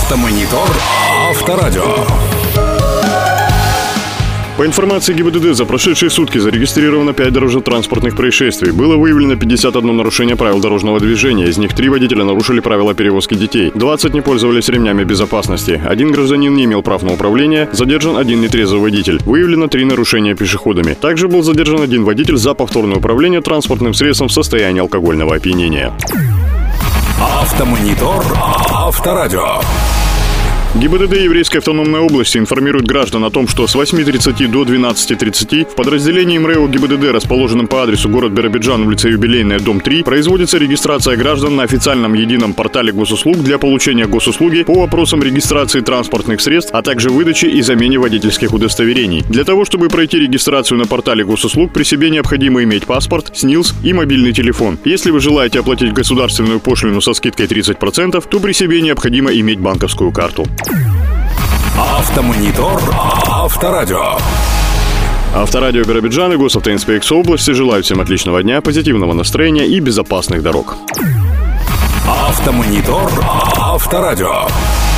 Автомонитор Авторадио. По информации ГИБДД, за прошедшие сутки зарегистрировано 5 дорожно-транспортных происшествий. Было выявлено 51 нарушение правил дорожного движения. Из них 3 водителя нарушили правила перевозки детей. 20 не пользовались ремнями безопасности. 1 гражданин не имел прав на управление. Задержан 1 нетрезвый водитель. Выявлено 3 нарушения пешеходами. Также был задержан 1 водитель за повторное управление транспортным средством в состоянии алкогольного опьянения. Автомонитор Авторадио. ГИБДД Еврейской автономной области информирует граждан о том, что с 8:30 до 12:30 в подразделении МРЭО ГИБДД, расположенном по адресу город Биробиджан, улица Юбилейная, дом 3, производится регистрация граждан на официальном едином портале госуслуг для получения госуслуги по вопросам регистрации транспортных средств, а также выдачи и замене водительских удостоверений. Для того, чтобы пройти регистрацию на портале госуслуг, при себе необходимо иметь паспорт, СНИЛС и мобильный телефон. Если вы желаете оплатить государственную пошлину со скидкой 30%, то при себе необходимо иметь банковскую карту. Автомонитор Авторадио. Авторадио Биробиджан и Госавтоинспекция области желают всем отличного дня, позитивного настроения и безопасных дорог. Автомонитор Авторадио.